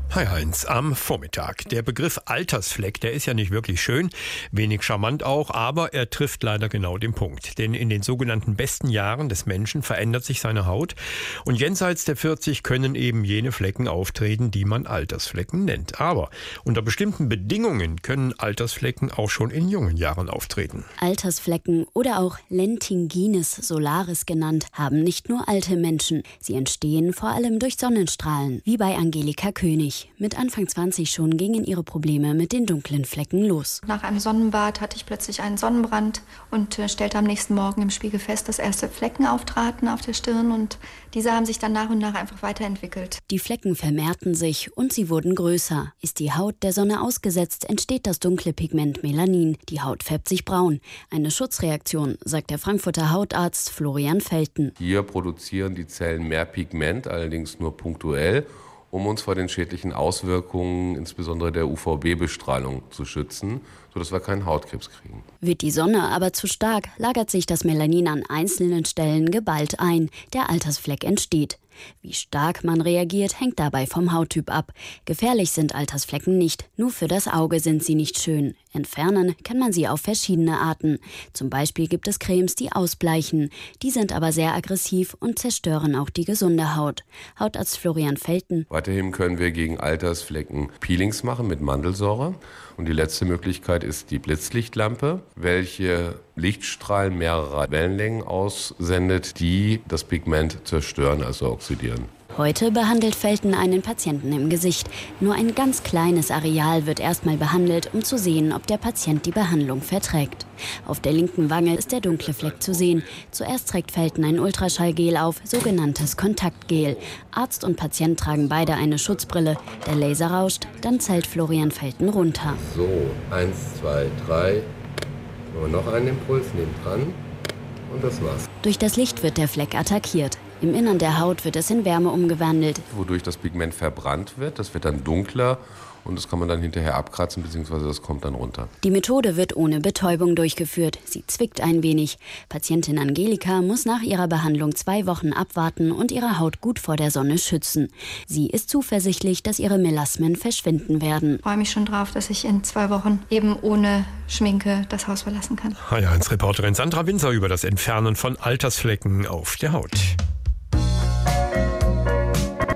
Hi Heinz, am Vormittag. Der Begriff Altersfleck, der ist ja nicht wirklich schön, wenig charmant auch, aber er trifft leider genau den Punkt. Denn in den sogenannten besten Jahren des Menschen verändert sich seine Haut und jenseits der 40 können eben jene Flecken auftreten, die man Altersflecken nennt. Aber unter bestimmten Bedingungen können Altersflecken auch schon in jungen Jahren auftreten. Altersflecken oder auch Lentigines solaris genannt, haben nicht nur alte Menschen. Sie entstehen vor allem durch Sonnenstrahlen, wie bei Angelika König. Mit Anfang 20 schon gingen ihre Probleme mit den dunklen Flecken los. Nach einem Sonnenbad hatte ich plötzlich einen Sonnenbrand und stellte am nächsten Morgen im Spiegel fest, dass erste Flecken auftraten auf der Stirn und diese haben sich dann nach und nach einfach weiterentwickelt. Die Flecken vermehrten sich und sie wurden größer. Ist die Haut der Sonne ausgesetzt, entsteht das dunkle Pigment Melanin. Die Haut färbt sich braun. Eine Schutzreaktion, sagt der Frankfurter Hautarzt Florian Felten. Hier produzieren die Zellen mehr Pigment, allerdings nur punktuell, um uns vor den schädlichen Auswirkungen, insbesondere der UVB-Bestrahlung, zu schützen, sodass wir keinen Hautkrebs kriegen. Wird die Sonne aber zu stark, lagert sich das Melanin an einzelnen Stellen geballt ein. Der Altersfleck entsteht. Wie stark man reagiert, hängt dabei vom Hauttyp ab. Gefährlich sind Altersflecken nicht, nur für das Auge sind sie nicht schön. Entfernen kann man sie auf verschiedene Arten. Zum Beispiel gibt es Cremes, die ausbleichen. Die sind aber sehr aggressiv und zerstören auch die gesunde Haut. Hautarzt Florian Felten. Weiterhin können wir gegen Altersflecken Peelings machen mit Mandelsäure. Und die letzte Möglichkeit ist die Blitzlichtlampe, welche Lichtstrahlen mehrerer Wellenlängen aussendet, die das Pigment zerstören, also oxidieren. Heute behandelt Felten einen Patienten im Gesicht. Nur ein ganz kleines Areal wird erstmal behandelt, um zu sehen, ob der Patient die Behandlung verträgt. Auf der linken Wange ist der dunkle Fleck zu sehen. Zuerst trägt Felten ein Ultraschallgel auf, sogenanntes Kontaktgel. Arzt und Patient tragen beide eine Schutzbrille. Der Laser rauscht, dann zählt Florian Felten runter. So, 1, 2, 3. Noch einen Impuls, nehmt dran und das war's. Durch das Licht wird der Fleck attackiert. Im Innern der Haut wird es in Wärme umgewandelt. Wodurch das Pigment verbrannt wird, das wird dann dunkler und das kann man dann hinterher abkratzen, beziehungsweise das kommt dann runter. Die Methode wird ohne Betäubung durchgeführt. Sie zwickt ein wenig. Patientin Angelika muss nach ihrer Behandlung 2 Wochen abwarten und ihre Haut gut vor der Sonne schützen. Sie ist zuversichtlich, dass ihre Melasmen verschwinden werden. Ich freue mich schon drauf, dass ich in 2 Wochen eben ohne Schminke das Haus verlassen kann. Hi Heinz, Reporterin Sandra Winzer über das Entfernen von Altersflecken auf der Haut.